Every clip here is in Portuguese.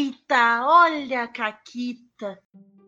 Eita, olha a Caquita.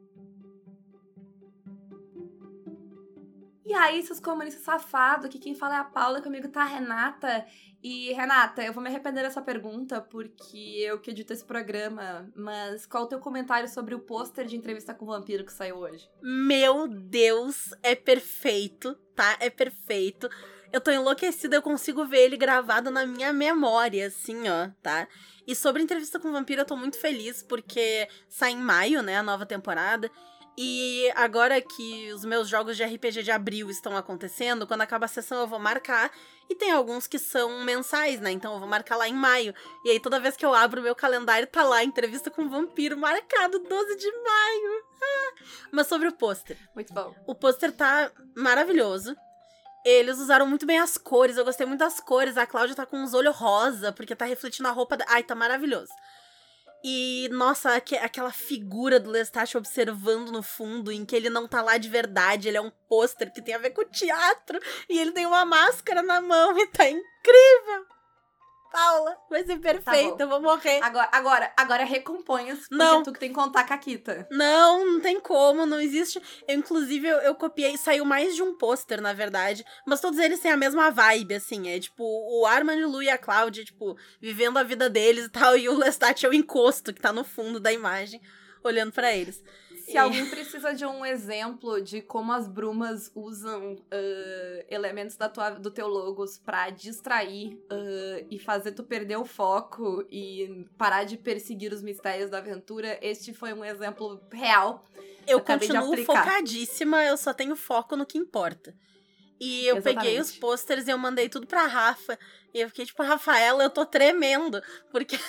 E aí, seus comunistas safados, aqui quem fala é a Paula, comigo tá a Renata. E, Renata, eu vou me arrepender dessa pergunta, porque eu que edito esse programa, mas qual o teu comentário sobre o pôster de Entrevista com o Vampiro que saiu hoje? Meu Deus, é perfeito, tá? É perfeito. Eu tô enlouquecida, eu consigo ver ele gravado na minha memória, assim, ó, tá? E sobre Entrevista com o Vampiro, eu tô muito feliz, porque sai em maio, né, a nova temporada. E agora que os meus jogos de RPG de abril estão acontecendo, quando acaba a sessão eu vou marcar. E tem alguns que são mensais, né? Então eu vou marcar lá em maio. E aí toda vez que eu abro o meu calendário, tá lá Entrevista com o Vampiro, marcado 12 de maio. Mas sobre o pôster. Muito bom. O pôster tá maravilhoso. Eles usaram muito bem as cores, eu gostei muito das cores. A Cláudia tá com uns olhos rosa, porque tá refletindo a roupa. Ai, tá maravilhoso. E, nossa, aquela figura do Lestat observando no fundo, em que ele não tá lá de verdade, ele é um pôster que tem a ver com o teatro, e ele tem uma máscara na mão e tá incrível! Paula, vai ser perfeito, eu vou morrer. Agora recomponha, porque não. É tu que tem que contar a Caquita. Não tem como, não existe. Inclusive, eu copiei, saiu mais de um pôster, na verdade, mas todos eles têm a mesma vibe, assim, é tipo, o Armand, o Lu e a Cláudia, tipo, vivendo a vida deles e tal, e o Lestat é o encosto que tá no fundo da imagem, olhando pra eles. Se alguém precisa de um exemplo de como as brumas usam elementos do teu logos pra distrair e fazer tu perder o foco e parar de perseguir os mistérios da aventura, este foi um exemplo real. Eu continuo focadíssima, eu só tenho foco no que importa. E eu peguei os pôsteres e eu mandei tudo pra Rafa. E eu fiquei tipo, Rafaela, eu tô tremendo, porque...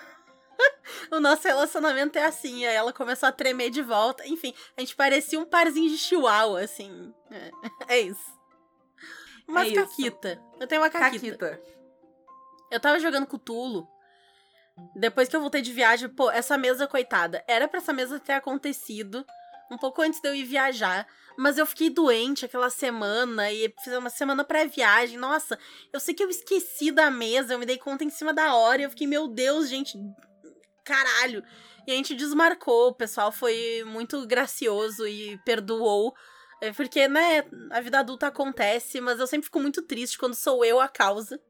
O nosso relacionamento é assim, aí ela começou a tremer de volta. Enfim, a gente parecia um parzinho de chihuahua, assim. É isso. Uma Caquita. Eu tenho uma Caquita. Eu tava jogando Cthulhu. Depois que eu voltei de viagem, pô, essa mesa, coitada, era pra essa mesa ter acontecido um pouco antes de eu ir viajar. Mas eu fiquei doente aquela semana e fiz uma semana pré-viagem. Nossa, eu sei que eu esqueci da mesa, eu me dei conta em cima da hora e eu fiquei, meu Deus, gente... Caralho. E a gente desmarcou, o pessoal foi muito gracioso e perdoou. Porque, né, a vida adulta acontece, mas eu sempre fico muito triste quando sou eu a causa.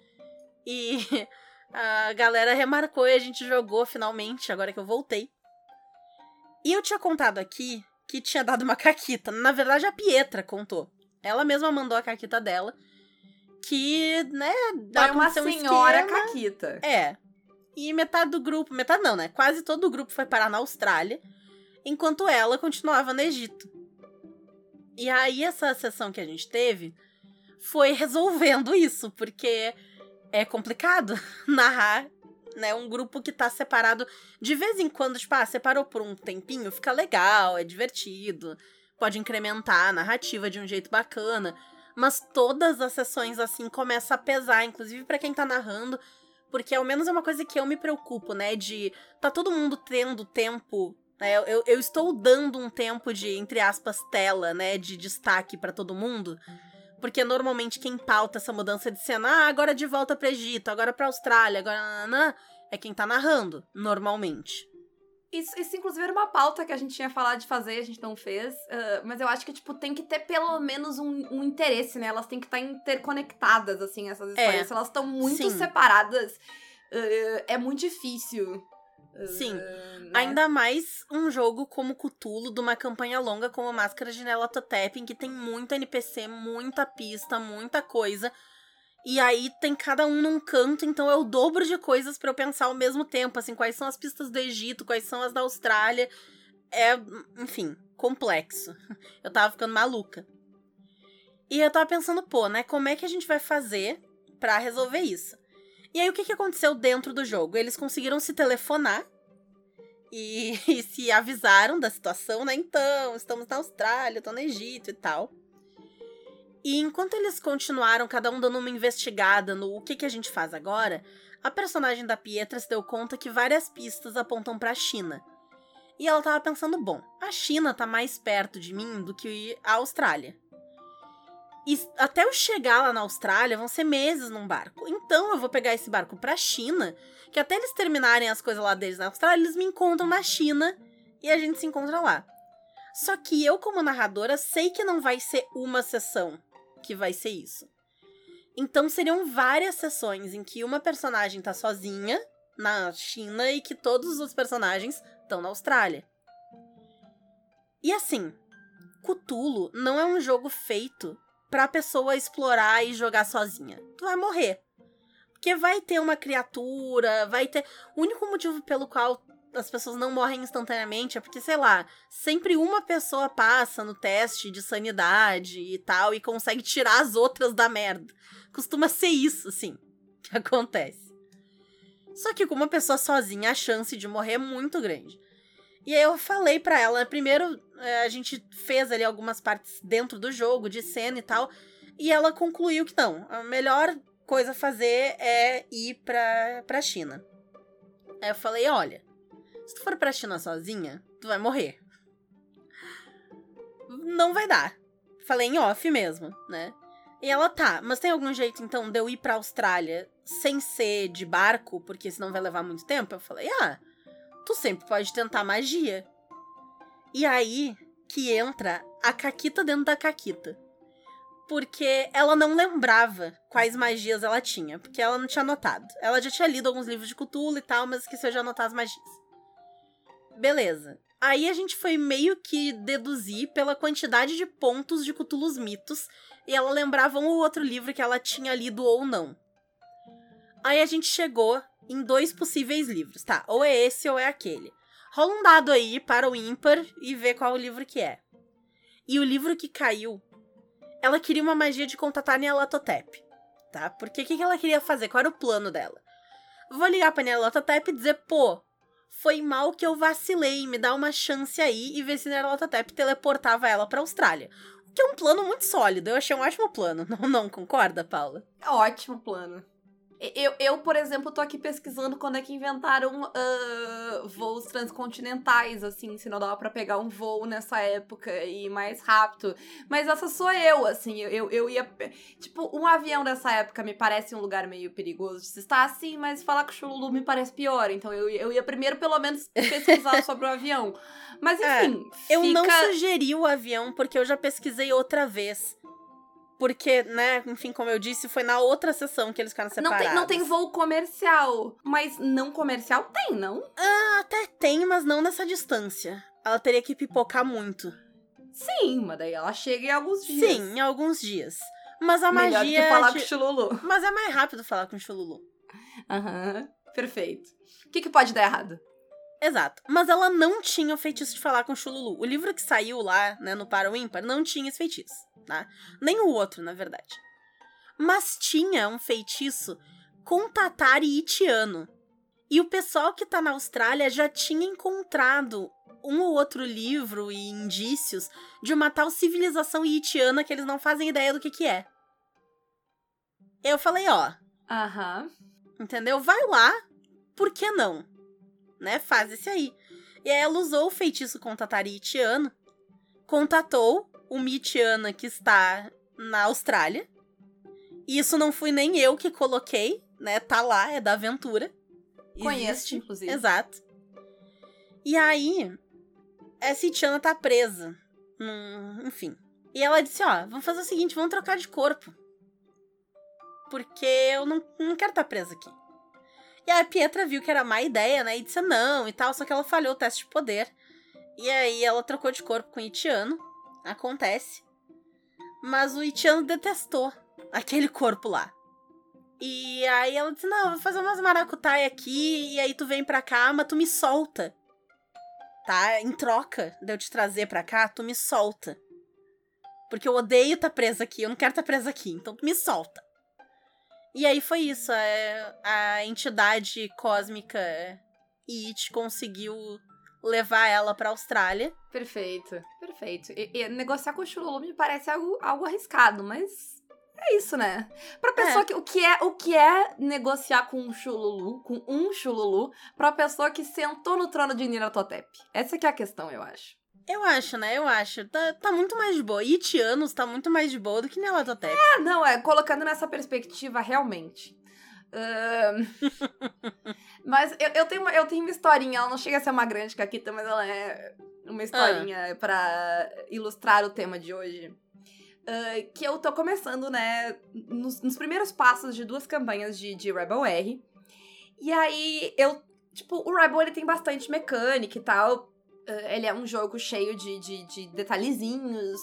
E a galera remarcou e a gente jogou finalmente, agora que eu voltei. E eu tinha contado aqui que tinha dado uma caquita. Na verdade, a Pietra contou. Ela mesma mandou a caquita dela. Que, né, foi uma senhora caquita. É. E metade do grupo, metade não, né? Quase todo o grupo foi parar na Austrália, enquanto ela continuava no Egito. E aí essa sessão que a gente teve foi resolvendo isso, porque é complicado narrar, né? Um grupo que tá separado de vez em quando, tipo, separou por um tempinho, fica legal, é divertido, pode incrementar a narrativa de um jeito bacana, mas todas as sessões assim começam a pesar, inclusive pra quem tá narrando. Porque ao menos é uma coisa que eu me preocupo, né? De tá todo mundo tendo tempo, né? Eu estou dando um tempo de, entre aspas, tela, né? De destaque pra todo mundo. Porque normalmente quem pauta essa mudança de cena, agora de volta pro Egito, agora pra Austrália, agora... é quem tá narrando, normalmente. Isso, inclusive, era uma pauta que a gente tinha falado de fazer, a gente não fez. Mas eu acho que, tipo, tem que ter pelo menos um interesse, né? Elas têm que estar interconectadas, assim, essas histórias. Se elas estão muito separadas, é muito difícil. Sim. Né? Ainda mais um jogo como Cthulhu, de uma campanha longa como Máscara de Nyarlathotep, em que tem muito NPC, muita pista, muita coisa. E aí tem cada um num canto, então é o dobro de coisas pra eu pensar ao mesmo tempo, assim, quais são as pistas do Egito, quais são as da Austrália. É, enfim, complexo. Eu tava ficando maluca. E eu tava pensando, pô, né, como é que a gente vai fazer pra resolver isso? E aí o que aconteceu dentro do jogo? Eles conseguiram se telefonar e se avisaram da situação, né? Então, estamos na Austrália, tô no Egito e tal. E enquanto eles continuaram, cada um dando uma investigada no o que a gente faz agora, a personagem da Pietra se deu conta que várias pistas apontam pra China. E ela tava pensando, bom, a China tá mais perto de mim do que a Austrália. E até eu chegar lá na Austrália, vão ser meses num barco. Então, eu vou pegar esse barco pra China, que até eles terminarem as coisas lá deles na Austrália, eles me encontram na China e a gente se encontra lá. Só que eu, como narradora, sei que não vai ser uma sessão que vai ser isso. Então, seriam várias sessões em que uma personagem tá sozinha na China e que todos os personagens estão na Austrália. E assim, Cthulhu não é um jogo feito pra pessoa explorar e jogar sozinha. Tu vai morrer. Porque vai ter uma criatura, vai ter... O único motivo pelo qual as pessoas não morrem instantaneamente é porque, sei lá, sempre uma pessoa passa no teste de sanidade e tal e consegue tirar as outras da merda. Costuma ser isso, assim, que acontece. Só que com uma pessoa sozinha, a chance de morrer é muito grande. E aí eu falei pra ela, primeiro a gente fez ali algumas partes dentro do jogo, de cena e tal, e ela concluiu que não, a melhor coisa a fazer é ir pra China. Aí eu falei, olha, se tu for pra China sozinha, tu vai morrer. Não vai dar. Falei em off mesmo, né? E ela, tá, mas tem algum jeito então de eu ir pra Austrália sem ser de barco, porque senão vai levar muito tempo? Eu falei, tu sempre pode tentar magia. E aí que entra a Caquita dentro da Caquita. Porque ela não lembrava quais magias ela tinha, porque ela não tinha anotado. Ela já tinha lido alguns livros de Cthulhu e tal, mas esqueceu de anotar as magias. Beleza. Aí a gente foi meio que deduzir pela quantidade de pontos de Cthulhu's Mitos, e ela lembrava um ou outro livro que ela tinha lido ou não. Aí a gente chegou em 2 possíveis livros, tá? Ou é esse ou é aquele. Rola um dado aí para o ímpar e vê qual o livro que é. E o livro que caiu, ela queria uma magia de contatar Nyarlathotep, tá? Porque o que ela queria fazer? Qual era o plano dela? Vou ligar pra Nyarlathotep e dizer, pô, foi mal que eu vacilei, me dá uma chance aí e ver se Nyarlathotep teleportava ela pra Austrália. O que é um plano muito sólido, eu achei um ótimo plano. Não concorda, Paula? É ótimo plano. Eu, por exemplo, tô aqui pesquisando quando é que inventaram voos transcontinentais, assim, se não dava pra pegar um voo nessa época e ir mais rápido. Mas essa sou eu, assim, eu ia... Tipo, um avião dessa época me parece um lugar meio perigoso de se estar assim, mas falar com o Cthulhu me parece pior. Então eu ia primeiro, pelo menos, pesquisar sobre o avião. Mas, enfim, eu não sugeri o avião porque eu já pesquisei outra vez. Porque, né, enfim, como eu disse, foi na outra sessão que eles ficaram separados. Não tem voo comercial, mas não comercial tem, não? Até tem, mas não nessa distância. Ela teria que pipocar muito. Sim, mas daí ela chega em alguns dias. Sim, em alguns dias. Mas a melhor magia... que falar com o Cthulhu. Mas é mais rápido falar com o Cthulhu. Aham, perfeito. O que pode dar errado? Exato. Mas ela não tinha o feitiço de falar com o Cthulhu. O livro que saiu lá, né, no Para o Ímpar, não tinha esse feitiço, tá? Nem o outro, na verdade. Mas tinha um feitiço contatar Itiano. E o pessoal que tá na Austrália já tinha encontrado um ou outro livro e indícios de uma tal civilização Itiana que eles não fazem ideia do que é. Eu falei, Aham. Entendeu? Vai lá, por que não? Né? Faz esse aí. E aí ela usou o feitiço contatar Itiano, contatou uma Itiana que está na Austrália. E isso não fui nem eu que coloquei, né? Tá lá, é da aventura. Conheço, inclusive. Exato. E aí, essa Itiana tá presa. Enfim. E ela disse, vamos fazer o seguinte, vamos trocar de corpo. Porque eu não quero estar presa aqui. E a Pietra viu que era má ideia, né? E disse não e tal, só que ela falhou o teste de poder. E aí ela trocou de corpo com o Itiano. Acontece. Mas o Itiano detestou aquele corpo lá. E aí ela disse, não, vou fazer umas maracutaia aqui, e aí tu vem pra cá, mas tu me solta. Tá? Em troca de eu te trazer pra cá, tu me solta. Porque eu odeio estar presa aqui, eu não quero estar presa aqui, então tu me solta. E aí foi isso, a entidade cósmica It conseguiu levar ela pra Austrália. Perfeito, perfeito. E negociar com o Cthulhu me parece algo arriscado, mas é isso, né? Pra pessoa que... O que é negociar com um Cthulhu, pra pessoa que sentou no trono de Nyarlathotep? Essa que é a questão, eu acho. Eu acho, né? Eu acho. Tá muito mais de boa. Itianos tá muito mais de boa do que Nyarlathotep. Não, colocando nessa perspectiva, realmente. Mas eu tenho uma historinha, ela não chega a ser uma grande caquita, mas ela é uma historinha pra ilustrar o tema de hoje. Que eu tô começando, né, nos primeiros passos de 2 campanhas de Rebel R. E aí, o Rebel, ele tem bastante mecânica e tal. Ele é um jogo cheio de detalhezinhos,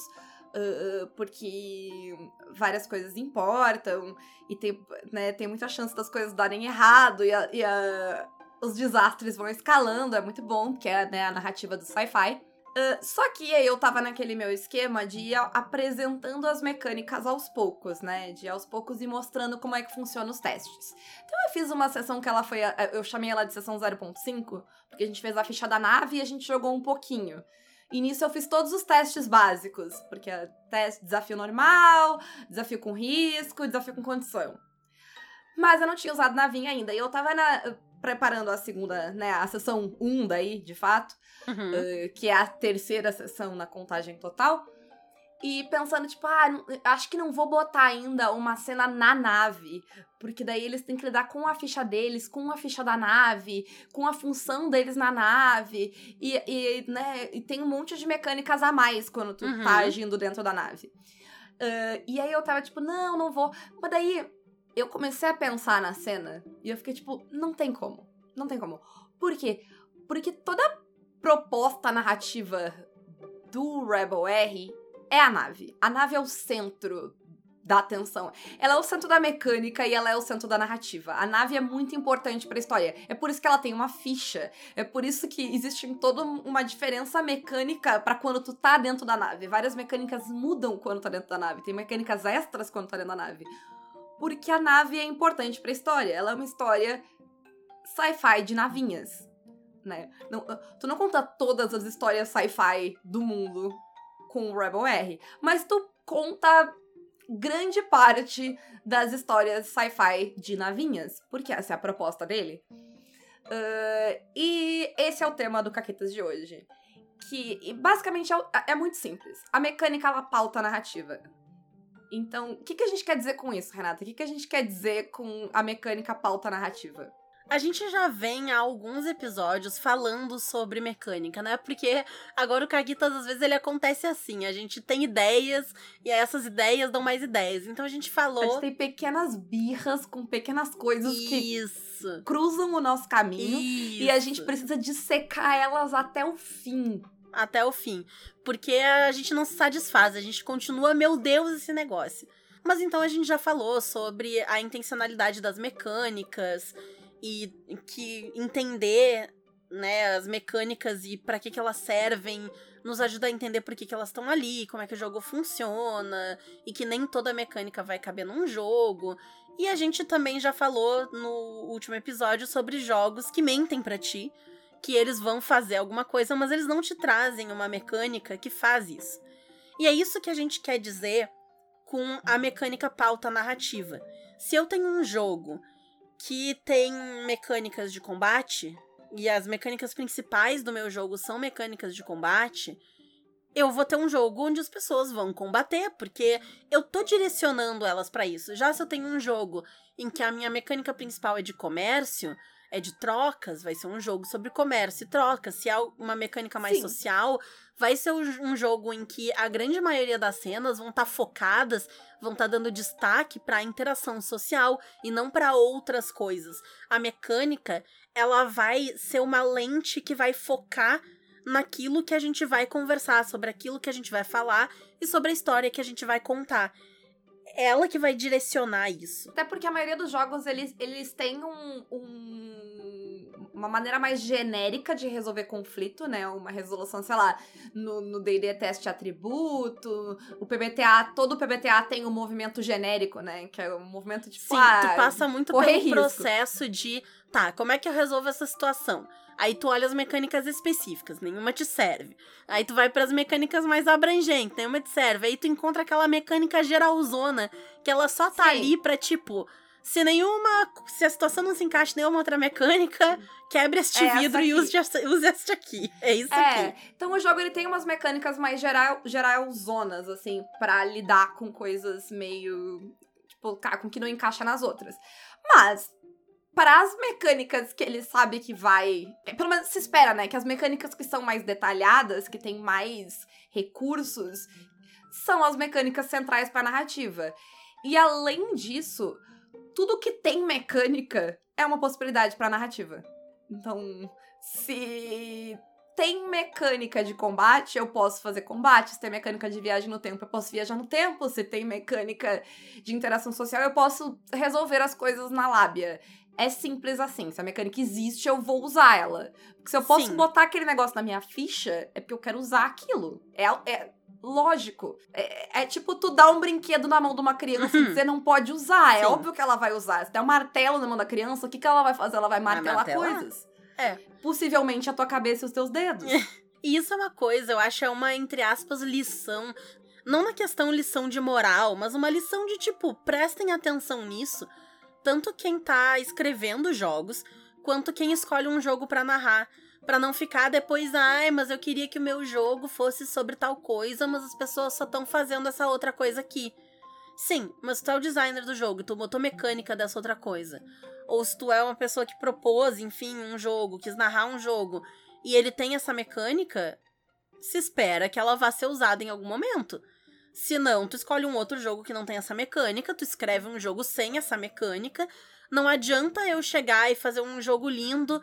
porque várias coisas importam, e tem muita chance das coisas darem errado, e os desastres vão escalando, é muito bom, porque é, né, a narrativa do sci-fi. Só que aí eu tava naquele meu esquema de ir apresentando as mecânicas aos poucos, né? De aos poucos ir mostrando como é que funcionam os testes. Então eu fiz uma sessão que ela foi... Eu chamei ela de sessão 0.5, porque a gente fez a ficha da nave e a gente jogou um pouquinho. E nisso eu fiz todos os testes básicos, porque é desafio normal, desafio com risco, desafio com condição. Mas eu não tinha usado navinha ainda, e eu tava preparando a segunda, né, a sessão 1 daí, de fato, que é a terceira sessão na contagem total, e pensando, acho que não vou botar ainda uma cena na nave, porque daí eles têm que lidar com a ficha deles, com a ficha da nave, com a função deles na nave, e tem um monte de mecânicas a mais quando tu tá agindo dentro da nave. E aí eu tava não vou, mas daí... Eu comecei a pensar na cena e eu fiquei não tem como. Não tem como. Por quê? Porque toda proposta narrativa do Rebel R é a nave. A nave é o centro da atenção. Ela é o centro da mecânica e ela é o centro da narrativa. A nave é muito importante pra história. É por isso que ela tem uma ficha. É por isso que existe toda uma diferença mecânica pra quando tu tá dentro da nave. Várias mecânicas mudam quando tá dentro da nave. Tem mecânicas extras quando tá dentro da nave. Porque a nave é importante pra história. Ela é uma história sci-fi de navinhas, né? Tu não conta todas as histórias sci-fi do mundo com o Rebel R, mas tu conta grande parte das histórias sci-fi de navinhas, porque essa é a proposta dele. E esse é o tema do Caquetas de hoje. Que basicamente é muito simples. A mecânica, ela pauta a narrativa. Então, o que a gente quer dizer com isso, Renata? O que a gente quer dizer com a mecânica pauta narrativa? A gente já vem há alguns episódios falando sobre mecânica, né? Porque agora o Caguitas, às vezes, ele acontece assim. A gente tem ideias, e aí essas ideias dão mais ideias. Então a gente falou... A gente tem pequenas birras com pequenas coisas que cruzam o nosso caminho. E a gente precisa dissecar elas até o fim. Até o fim. Porque a gente não se satisfaz, a gente continua, meu Deus, esse negócio. Mas então a gente já falou sobre a intencionalidade das mecânicas e que entender, né, as mecânicas e pra que elas servem nos ajuda a entender por que elas estão ali, como é que o jogo funciona e que nem toda mecânica vai caber num jogo. E a gente também já falou no último episódio sobre jogos que mentem pra ti, que eles vão fazer alguma coisa, mas eles não te trazem uma mecânica que faz isso. E é isso que a gente quer dizer com a mecânica pauta narrativa. Se eu tenho um jogo que tem mecânicas de combate, e as mecânicas principais do meu jogo são mecânicas de combate, eu vou ter um jogo onde as pessoas vão combater, porque eu tô direcionando elas pra isso. Já se eu tenho um jogo em que a minha mecânica principal é de comércio, é de trocas, vai ser um jogo sobre comércio e trocas. Se é uma mecânica mais social, vai ser um jogo em que a grande maioria das cenas vão estar focadas, vão estar dando destaque para a interação social e não para outras coisas. A mecânica, ela vai ser uma lente que vai focar naquilo que a gente vai conversar, sobre aquilo que a gente vai falar e sobre a história que a gente vai contar. É ela que vai direcionar isso. Até porque a maioria dos jogos, eles têm uma maneira mais genérica de resolver conflito, né? Uma resolução, sei lá, no D&D é teste atributo, o PBTA, todo o PBTA tem um movimento genérico, né? Que é um movimento tipo, sim, tu passa muito pelo processo de, tá, como é que eu resolvo essa situação? Aí tu olha as mecânicas específicas, nenhuma te serve. Aí tu vai pras mecânicas mais abrangentes, nenhuma te serve. Aí tu encontra aquela mecânica geralzona, que ela só tá ali pra, tipo, Se a situação não se encaixa em nenhuma outra mecânica, quebre este vidro e use este aqui. É isso aqui. Então o jogo ele tem umas mecânicas mais geralzonas, assim, pra lidar com coisas meio, tipo, com que não encaixa nas outras. Mas, para as mecânicas que ele sabe que vai... Pelo menos se espera, né? Que as mecânicas que são mais detalhadas, que tem mais recursos, são as mecânicas centrais pra narrativa. E além disso... Tudo que tem mecânica é uma possibilidade pra narrativa. Então, se tem mecânica de combate, eu posso fazer combate. Se tem mecânica de viagem no tempo, eu posso viajar no tempo. Se tem mecânica de interação social, eu posso resolver as coisas na lábia. É simples assim. Se a mecânica existe, eu vou usar ela. Porque se eu posso botar aquele negócio na minha ficha, é porque eu quero usar aquilo. É lógico. É tipo tu dar um brinquedo na mão de uma criança e dizer não pode usar. É óbvio que ela vai usar. Se der um martelo na mão da criança, o que ela vai fazer? Ela vai martelar coisas. Possivelmente a tua cabeça e os teus dedos. E isso é uma coisa, eu acho, é uma, entre aspas, lição. Não na questão lição de moral, mas uma lição de tipo, prestem atenção nisso. Tanto quem tá escrevendo jogos, quanto quem escolhe um jogo pra narrar. Pra não ficar depois, mas eu queria que o meu jogo fosse sobre tal coisa, mas as pessoas só estão fazendo essa outra coisa aqui. Sim, mas tu é o designer do jogo, tu botou mecânica dessa outra coisa. Ou se tu é uma pessoa que propôs, enfim, um jogo, quis narrar um jogo, e ele tem essa mecânica, se espera que ela vá ser usada em algum momento. Se não, tu escolhe um outro jogo que não tem essa mecânica, tu escreve um jogo sem essa mecânica. Não adianta eu chegar e fazer um jogo lindo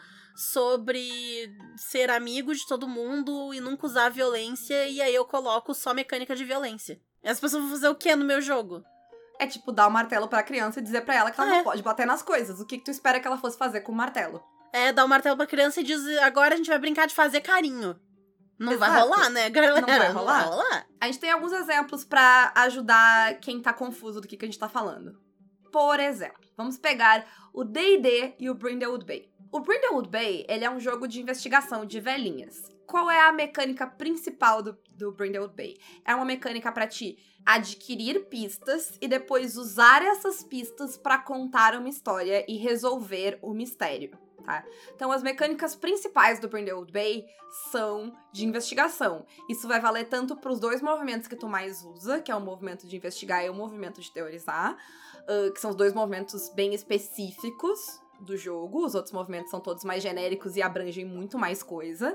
sobre ser amigo de todo mundo e nunca usar violência, e aí eu coloco só mecânica de violência. E as pessoas vão fazer o quê no meu jogo? É tipo dar o martelo pra criança e dizer pra ela que ela não pode bater nas coisas. O que tu espera que ela fosse fazer com o martelo? Dar o martelo pra criança e dizer, agora a gente vai brincar de fazer carinho. Não vai rolar, né, galera? Não vai rolar. A gente tem alguns exemplos pra ajudar quem tá confuso do que a gente tá falando. Por exemplo, vamos pegar o D&D e o Brindlewood Bay. O Brindlewood Bay, ele é um jogo de investigação de velhinhas. Qual é a mecânica principal do Brindlewood Bay? É uma mecânica pra ti adquirir pistas e depois usar essas pistas pra contar uma história e resolver o mistério, tá? Então, as mecânicas principais do Brindlewood Bay são de investigação. Isso vai valer tanto pros dois movimentos que tu mais usa, que é o movimento de investigar e o movimento de teorizar, que são os dois movimentos bem específicos do jogo. Os outros movimentos são todos mais genéricos e abrangem muito mais coisa.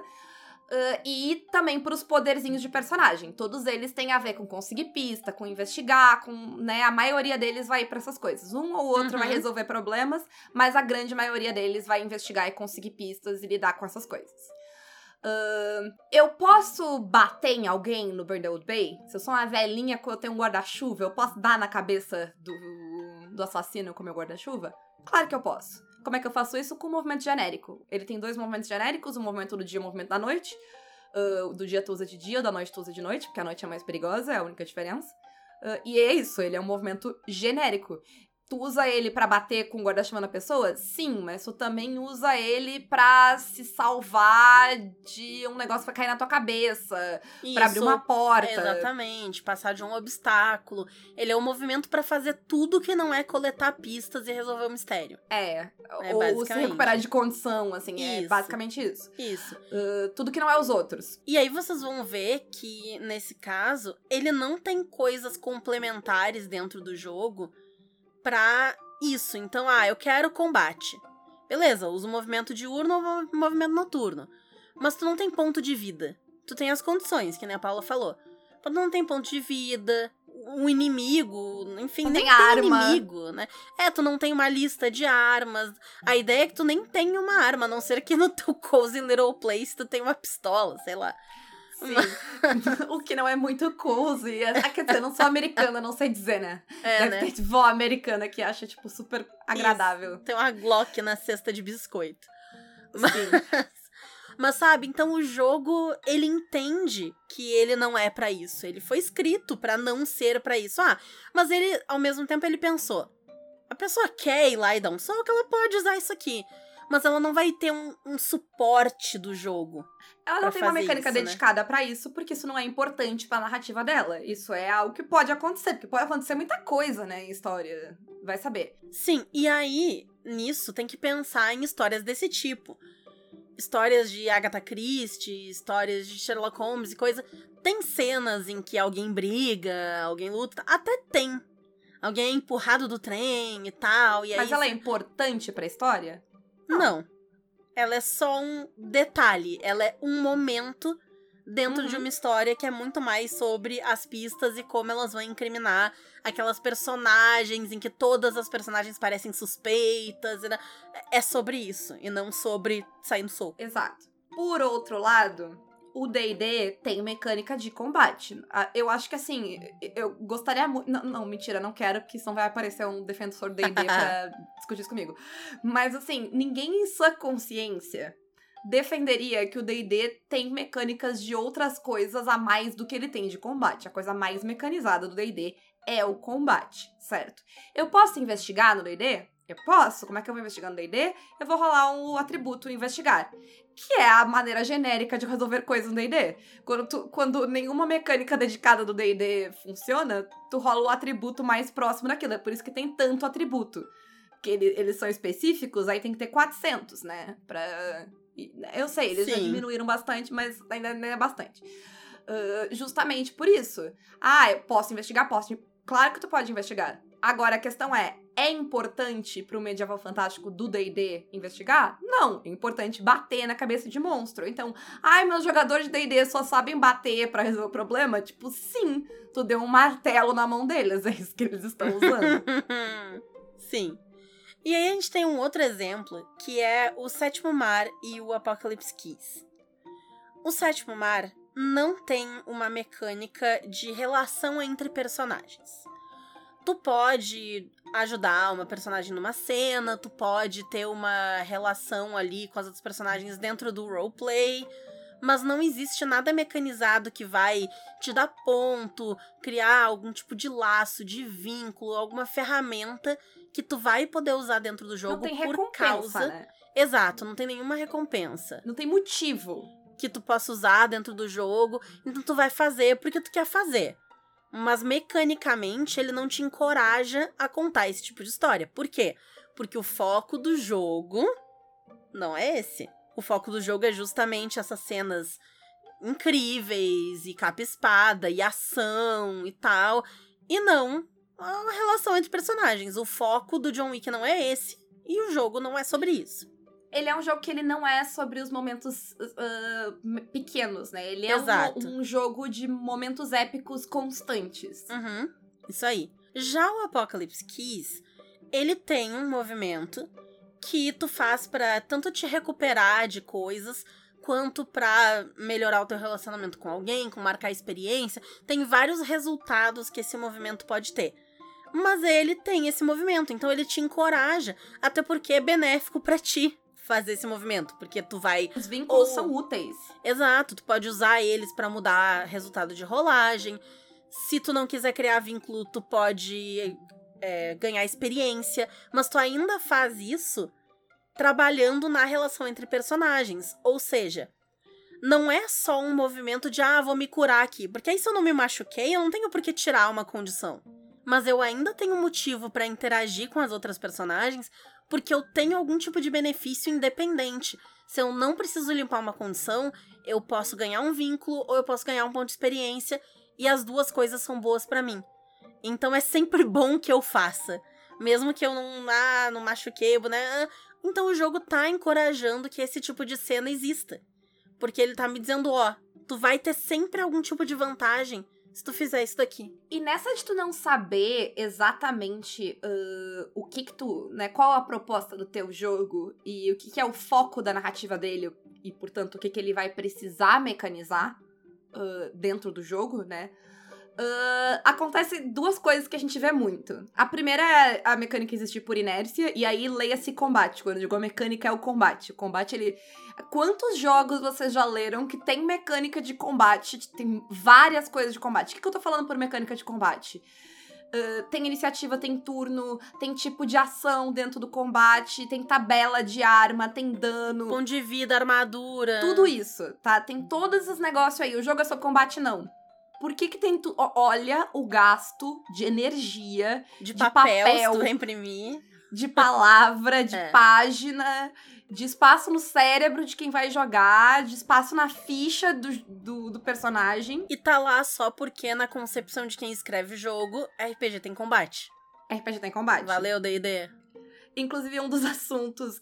E também pros poderzinhos de personagem. Todos eles têm a ver com conseguir pista, com investigar, com, né, a maioria deles vai ir pra essas coisas. Um ou outro vai resolver problemas, mas a grande maioria deles vai investigar e conseguir pistas e lidar com essas coisas. Eu posso bater em alguém no Brindlewood Bay? Se eu sou uma velhinha que eu tenho um guarda-chuva, eu posso dar na cabeça do assassino com meu guarda-chuva? Claro que eu posso. Como é que eu faço isso? Com o movimento genérico. Ele tem dois movimentos genéricos, o movimento do dia e o movimento da noite. Do dia tu usa de dia, da noite tu usa de noite, porque a noite é mais perigosa, é a única diferença. E é isso, ele é um movimento genérico. Tu usa ele pra bater com o guarda-chuva na pessoa? Sim, mas tu também usa ele pra se salvar de um negócio que vai cair na tua cabeça, isso, pra abrir uma porta. Exatamente, passar de um obstáculo. Ele é um movimento pra fazer tudo que não é coletar pistas e resolver o mistério. Ou se recuperar de condição, assim, isso. É basicamente isso. Isso. Tudo que não é os outros. E aí vocês vão ver que, nesse caso, ele não tem coisas complementares dentro do jogo pra isso. Então, eu quero combate. Beleza, usa o movimento diurno ou o movimento noturno. Mas tu não tem ponto de vida. Tu tem as condições, que nem a Paula falou. Tu não tem ponto de vida, um inimigo, enfim, nem tem arma. Inimigo, né? Tu não tem uma lista de armas. A ideia é que tu nem tem uma arma, a não ser que no teu Cozy Little Place tu tem uma pistola, sei lá. Sim. O que não é muito cozy. Quer dizer, eu não sou americana, não sei dizer, né? Deve ter vó americana que acha, tipo, super agradável. Isso. Tem uma Glock na cesta de biscoito. Mas sabe, então o jogo, ele entende que ele não é pra isso. Ele foi escrito pra não ser pra isso. Mas ele, ao mesmo tempo, ele pensou, a pessoa quer ir lá e dar um soco, ela pode usar isso aqui. mas ela não vai ter um suporte do jogo. Ela não tem uma mecânica isso, dedicada pra isso, porque isso não é importante pra narrativa dela. Isso é algo que pode acontecer, porque pode acontecer muita coisa, né, em história. Vai saber. Sim, e aí, nisso, tem que pensar em histórias desse tipo. Histórias de Agatha Christie, histórias de Sherlock Holmes e coisa. Tem cenas em que alguém briga, alguém luta. Até tem. Alguém é empurrado do trem e tal. E Mas aí ela é importante pra história? Não. Ela é só um detalhe. Ela é um momento dentro de uma história que é muito mais sobre as pistas e como elas vão incriminar aquelas personagens em que todas as personagens parecem suspeitas. É sobre isso, e não sobre sair no soco. Exato. Por outro lado, o D&D tem mecânica de combate. Eu acho que, assim, eu gostaria muito... Não, mentira, não quero, porque senão vai aparecer um defensor do D&D pra discutir isso comigo. Mas, assim, ninguém em sua consciência defenderia que o D&D tem mecânicas de outras coisas a mais do que ele tem de combate. A coisa mais mecanizada do D&D é o combate, certo? Eu posso investigar no D&D? Eu posso. Como é que eu vou investigar no D&D? Eu vou rolar um atributo investigar, que é a maneira genérica de resolver coisas no D&D. Quando nenhuma mecânica dedicada do D&D funciona, tu rola o atributo mais próximo daquilo. É por isso que tem tanto atributo. Porque eles são específicos, aí tem que ter 400, né? Eu sei, eles já diminuíram bastante, mas ainda é bastante. Justamente por isso. Eu posso investigar? Posso. Claro que tu pode investigar. Agora, a questão é importante pro medieval fantástico do D&D investigar? Não. É importante bater na cabeça de monstro. Então, meus jogadores de D&D só sabem bater pra resolver o problema? Tipo, sim. Tu deu um martelo na mão deles. É isso que eles estão usando. Sim. E aí a gente tem um outro exemplo, que é o Sétimo Mar e o Apocalypse Keys. O Sétimo Mar não tem uma mecânica de relação entre personagens. Tu pode ajudar uma personagem numa cena, tu pode ter uma relação ali com as outras personagens dentro do roleplay, mas não existe nada mecanizado que vai te dar ponto, criar algum tipo de laço, de vínculo, alguma ferramenta que tu vai poder usar dentro do jogo não tem por recompensa, causa... né? Exato, não tem nenhuma recompensa. Não tem motivo que tu possa usar dentro do jogo, então tu vai fazer porque tu quer fazer. Mas mecanicamente ele não te encoraja a contar esse tipo de história. Por quê? Porque o foco do jogo não é esse. O foco do jogo é justamente essas cenas incríveis, e capa e espada, e ação e tal. E não a relação entre personagens. O foco do John Wick não é esse, e o jogo não é sobre isso. Ele é um jogo que ele não é sobre os momentos pequenos, né? Ele é um jogo de momentos épicos constantes. Isso aí. Já o Apocalypse Keys, ele tem um movimento que tu faz pra tanto te recuperar de coisas, quanto pra melhorar o teu relacionamento com alguém, com marcar experiência. Tem vários resultados que esse movimento pode ter. Mas ele tem esse movimento, então ele te encoraja, até porque é benéfico pra ti fazer esse movimento, porque tu vai... Os vínculos são úteis. Exato, tu pode usar eles pra mudar resultado de rolagem. Se tu não quiser criar vínculo, tu pode ganhar experiência, mas tu ainda faz isso trabalhando na relação entre personagens. Ou seja, não é só um movimento de, vou me curar aqui, porque aí se eu não me machuquei, eu não tenho por que tirar uma condição. Mas eu ainda tenho motivo pra interagir com as outras personagens, porque eu tenho algum tipo de benefício independente. Se eu não preciso limpar uma condição, eu posso ganhar um vínculo ou eu posso ganhar um ponto de experiência, e as duas coisas são boas pra mim. Então é sempre bom que eu faça. Mesmo que eu não machuquei, né? Então o jogo tá encorajando que esse tipo de cena exista. Porque ele tá me dizendo, tu vai ter sempre algum tipo de vantagem se tu fizer isso daqui. E nessa de tu não saber exatamente o que tu, né, qual a proposta do teu jogo e o que é o foco da narrativa dele e, portanto, o que ele vai precisar mecanizar dentro do jogo, né, acontece duas coisas que a gente vê muito. A primeira é a mecânica existir por inércia, e aí leia-se combate. Quando eu digo a mecânica é o combate. O combate, ele... Quantos jogos vocês já leram que tem mecânica de combate? Tem várias coisas de combate. O que eu tô falando por mecânica de combate? Tem iniciativa, tem turno, tem tipo de ação dentro do combate, tem tabela de arma, tem dano. Ponto de vida, armadura. Tudo isso, tá? Tem todos esses negócios aí. O jogo é sobre combate, não. Por que tem tudo? Olha o gasto de energia, de papel se tu vai imprimir. De palavra, de página, de espaço no cérebro de quem vai jogar, de espaço na ficha do personagem. E tá lá só porque, na concepção de quem escreve o jogo, RPG tem combate. RPG tem combate. Valeu, D&D. Inclusive, um dos assuntos,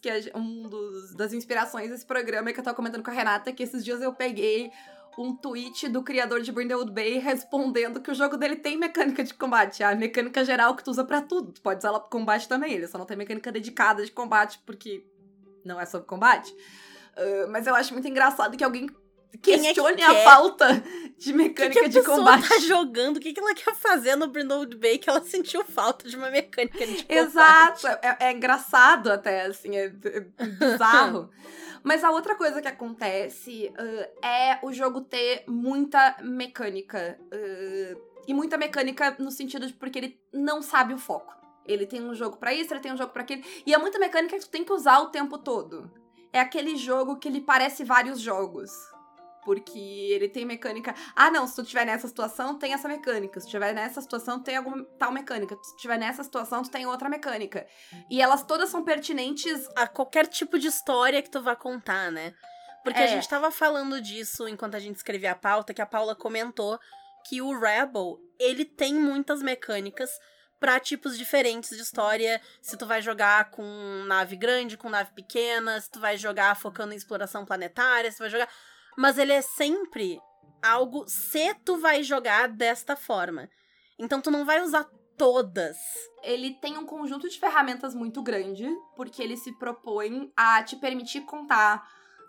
das inspirações desse programa que eu tava comentando com a Renata, que esses dias eu peguei um tweet do criador de Brindlewood Bay respondendo que o jogo dele tem mecânica de combate. A mecânica geral que tu usa pra tudo. Tu pode usar ela pro combate também. Ele só não tem mecânica dedicada de combate porque não é sobre combate. Mas eu acho muito engraçado que alguém questione a falta de mecânica de combate. Que a pessoa tá jogando? O que ela quer fazer no Brindlewood Bay que ela sentiu falta de uma mecânica de combate? Exato. É engraçado até, assim. É bizarro. Mas a outra coisa que acontece é o jogo ter muita mecânica. E muita mecânica no sentido de porque ele não sabe o foco. Ele tem um jogo pra isso, ele tem um jogo pra aquilo. E é muita mecânica que tu tem que usar o tempo todo. É aquele jogo que ele parece vários jogos. Porque ele tem mecânica... Ah, não, se tu estiver nessa situação, tem essa mecânica. Se tu estiver nessa situação, tem alguma tal mecânica. Se tu estiver nessa situação, tu tem outra mecânica. E elas todas são pertinentes a qualquer tipo de história que tu vá contar, né? Porque a gente tava falando disso enquanto a gente escrevia a pauta, que a Paula comentou que o Rebel, ele tem muitas mecânicas pra tipos diferentes de história. Se tu vai jogar com nave grande, com nave pequena, se tu vai jogar focando em exploração planetária, se tu vai jogar... Mas ele é sempre algo se tu vai jogar desta forma. Então tu não vai usar todas. Ele tem um conjunto de ferramentas muito grande, porque ele se propõe a te permitir contar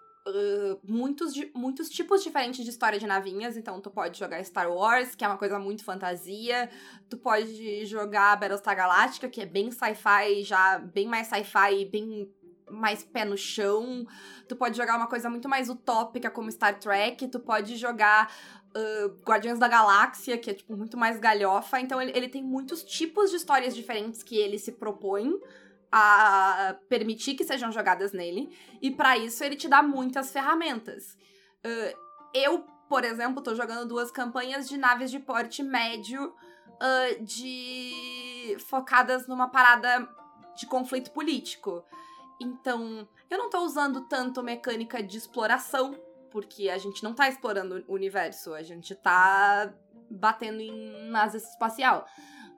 muitos tipos diferentes de história de navinhas. Então tu pode jogar Star Wars, que é uma coisa muito fantasia. Tu pode jogar Battlestar Galactica, que é bem sci-fi, já bem mais sci-fi, bem mais pé no chão. Tu pode jogar uma coisa muito mais utópica como Star Trek. Tu pode jogar Guardiões da Galáxia, que é tipo muito mais galhofa. Então ele tem muitos tipos de histórias diferentes que ele se propõe a permitir que sejam jogadas nele. E pra isso ele te dá muitas ferramentas. Eu, por exemplo, tô jogando 2 campanhas de naves de porte médio focadas numa parada de conflito político. Então, eu não tô usando tanto mecânica de exploração, porque a gente não tá explorando o universo, a gente tá batendo em nave espacial.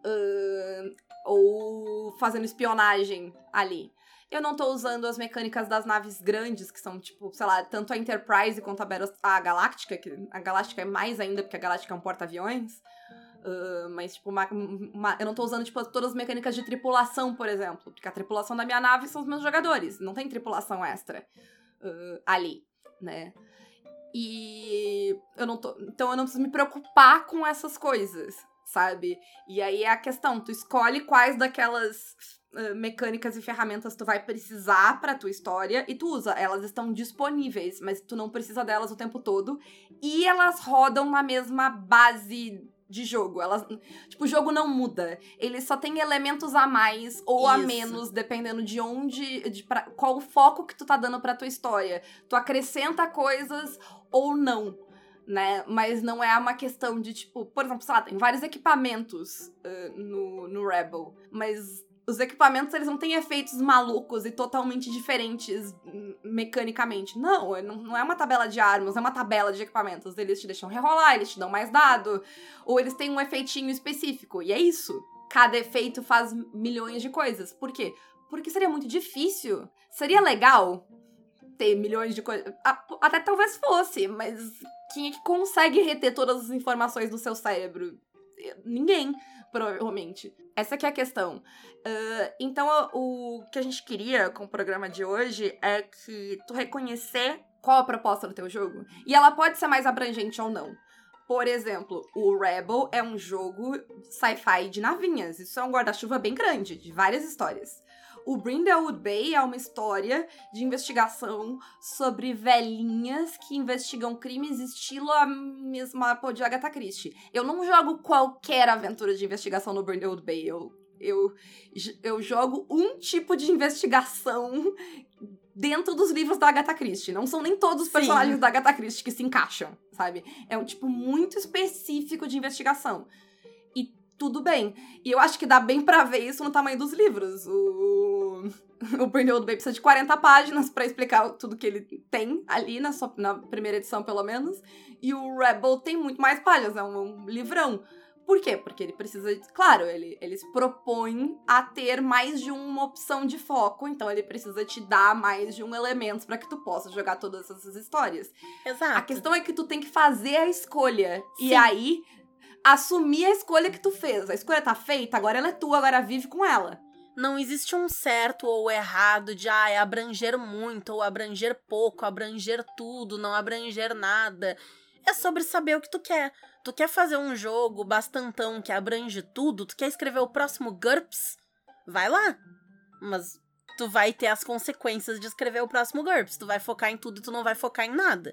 Ou fazendo espionagem ali. Eu não tô usando as mecânicas das naves grandes, que são, tipo, sei lá, tanto a Enterprise quanto a Galáctica, que a Galáctica é mais ainda, porque a Galáctica é um porta-aviões. Mas, tipo, eu não tô usando, tipo, todas as mecânicas de tripulação, por exemplo. Porque a tripulação da minha nave são os meus jogadores. Não tem tripulação extra ali, né? E então eu não preciso me preocupar com essas coisas, sabe? E aí é a questão, tu escolhe quais daquelas mecânicas e ferramentas tu vai precisar pra tua história e tu usa. Elas estão disponíveis, mas tu não precisa delas o tempo todo. E elas rodam na mesma base de jogo. Tipo, o jogo não muda. Ele só tem elementos a mais ou a menos, dependendo de qual o foco que tu tá dando pra tua história. Tu acrescenta coisas ou não, né? Mas não é uma questão de, tipo... Por exemplo, sei lá, tem vários equipamentos no Rebel, mas os equipamentos, eles não têm efeitos malucos e totalmente diferentes mecanicamente. Não é uma tabela de armas, é uma tabela de equipamentos. Eles te deixam rerolar, eles te dão mais dado, ou eles têm um efeitinho específico. E é isso. Cada efeito faz milhões de coisas. Por quê? Porque seria muito difícil. Seria legal ter milhões de coisas. Até talvez fosse, mas quem é que consegue reter todas as informações do seu cérebro? Ninguém, provavelmente. Essa que é a questão. Então, o que a gente queria com o programa de hoje é que tu reconhecer qual a proposta do teu jogo. E ela pode ser mais abrangente ou não. Por exemplo, o Rebel é um jogo sci-fi de navinhas. Isso é um guarda-chuva bem grande, de várias histórias. o Brindlewood Bay é uma história de investigação sobre velhinhas que investigam crimes estilo a mesma de Agatha Christie. Eu não jogo qualquer aventura de investigação no Brindlewood Bay. Eu jogo um tipo de investigação dentro dos livros da Agatha Christie. Não são nem todos os personagens da Agatha Christie que se encaixam, sabe? É um tipo muito específico de investigação. E tudo bem. E eu acho que dá bem pra ver isso no tamanho dos livros. O Brindlewood Bay precisa de 40 páginas pra explicar tudo que ele tem ali, na primeira edição, pelo menos. E o Rebel tem muito mais páginas, é um livrão. Por quê? Porque ele precisa... Claro, ele se propõe a ter mais de uma opção de foco, então ele precisa te dar mais de um elemento pra que tu possa jogar todas essas histórias. Exato. A questão é que tu tem que fazer a escolha. Sim. E aí, assumir a escolha que tu fez. A escolha tá feita, agora ela é tua, agora vive com ela. Não existe um certo ou errado de abranger muito ou abranger pouco, abranger tudo, não abranger nada. É sobre saber o que tu quer. Tu quer fazer um jogo bastantão que abrange tudo? Tu quer escrever o próximo GURPS? Vai lá. Mas tu vai ter as consequências de escrever o próximo GURPS. Tu vai focar em tudo e tu não vai focar em nada.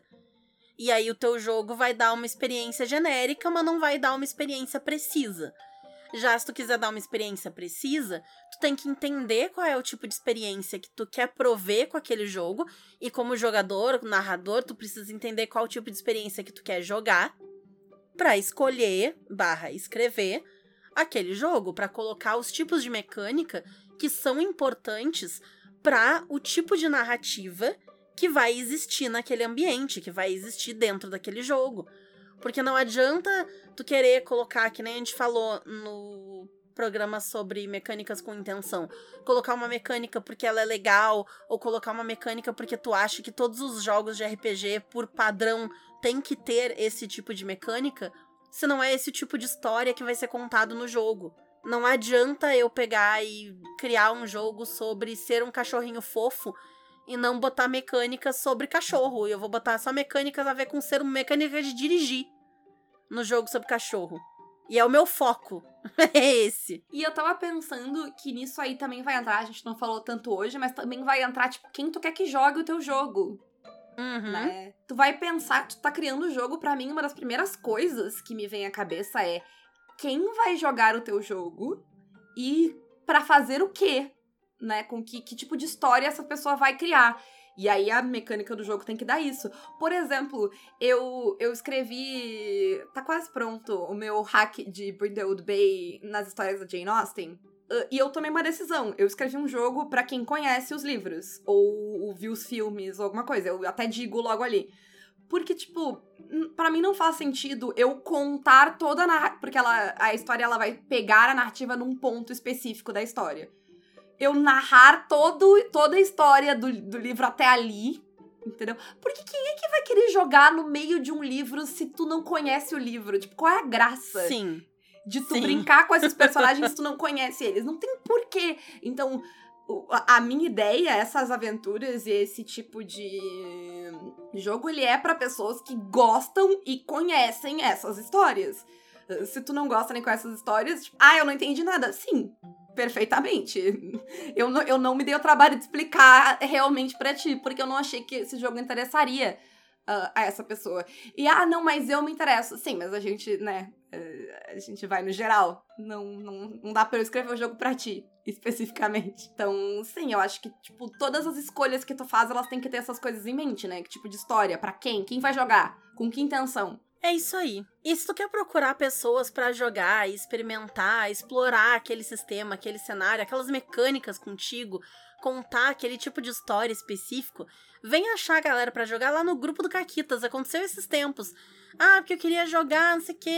E aí o teu jogo vai dar uma experiência genérica, mas não vai dar uma experiência precisa. Já se tu quiser dar uma experiência precisa, tu tem que entender qual é o tipo de experiência que tu quer prover com aquele jogo. E como jogador, narrador, tu precisa entender qual o tipo de experiência que tu quer jogar pra escolher, escrever, aquele jogo. Pra colocar os tipos de mecânica que são importantes pra o tipo de narrativa que vai existir naquele ambiente, que vai existir dentro daquele jogo. Porque não adianta tu querer colocar, que nem a gente falou no programa sobre mecânicas com intenção, colocar uma mecânica porque ela é legal, ou colocar uma mecânica porque tu acha que todos os jogos de RPG, por padrão, tem que ter esse tipo de mecânica, se não é esse tipo de história que vai ser contado no jogo. Não adianta eu pegar e criar um jogo sobre ser um cachorrinho fofo e não botar mecânicas sobre cachorro. Eu vou botar só mecânicas a ver com ser uma mecânica de dirigir no jogo sobre cachorro. E é o meu foco. É esse. E eu tava pensando que nisso aí também vai entrar, a gente não falou tanto hoje, mas também vai entrar, tipo, quem tu quer que jogue o teu jogo. Uhum. Né? Tu vai pensar, tu tá criando o jogo, pra mim, uma das primeiras coisas que me vem à cabeça é quem vai jogar o teu jogo e pra fazer o quê? Né? Com que tipo de história essa pessoa vai criar. E aí a mecânica do jogo tem que dar isso. Por exemplo, eu escrevi... Tá quase pronto o meu hack de Brindlewood Bay nas histórias da Jane Austen. E eu tomei uma decisão. Eu escrevi um jogo pra quem conhece os livros. Ou viu os filmes, ou alguma coisa. Eu até digo logo ali. Porque, tipo, pra mim não faz sentido eu contar toda a narrativa... Porque a história ela vai pegar a narrativa num ponto específico da história. Eu narrar toda a história do livro até ali, entendeu? Porque quem é que vai querer jogar no meio de um livro se tu não conhece o livro? Tipo, qual é a graça? Sim. De tu brincar com esses personagens se tu não conhece eles? Não tem porquê. Então, a minha ideia, essas aventuras e esse tipo de jogo, ele é pra pessoas que gostam e conhecem essas histórias. Se tu não gosta nem conhece essas histórias, tipo, eu não entendi nada. Sim. Perfeitamente. Eu não me dei o trabalho de explicar realmente pra ti, porque eu não achei que esse jogo interessaria a essa pessoa. E, não, mas eu me interesso. Sim, mas a gente, né, a gente vai no geral. Não dá pra eu escrever o jogo pra ti, especificamente. Então, sim, eu acho que, tipo, todas as escolhas que tu faz, elas têm que ter essas coisas em mente, né? Que tipo de história, pra quem? Quem vai jogar? Com que intenção? É isso aí. E se tu quer procurar pessoas pra jogar, experimentar, explorar aquele sistema, aquele cenário, aquelas mecânicas contigo, contar aquele tipo de história específico, vem achar a galera pra jogar lá no grupo do Caquitas. Aconteceu esses tempos. Porque eu queria jogar, não sei o que,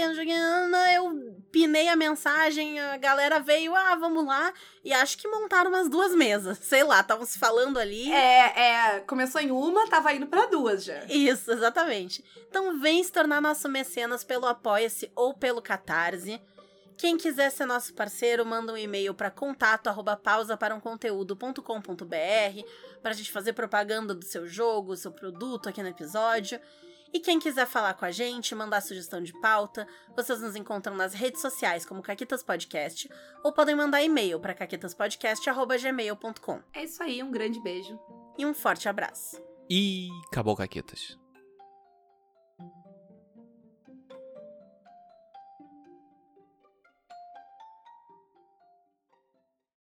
eu pinei a mensagem, a galera veio, vamos lá, e acho que montaram umas 2 mesas, sei lá, estavam se falando ali. Começou em uma, tava indo pra 2 já. Isso, exatamente. Então vem se tornar nosso mecenas pelo Apoia-se ou pelo Catarse, Quem quiser ser nosso parceiro, manda um e-mail para contato@pausaparauconteúdo.com.br pra gente fazer propaganda do seu jogo, do seu produto aqui no episódio. E quem quiser falar com a gente, mandar sugestão de pauta, vocês nos encontram nas redes sociais como Caquitas Podcast ou podem mandar e-mail para caquitaspodcast@gmail.com. É isso aí, um grande beijo. E um forte abraço. E acabou, Caquitas.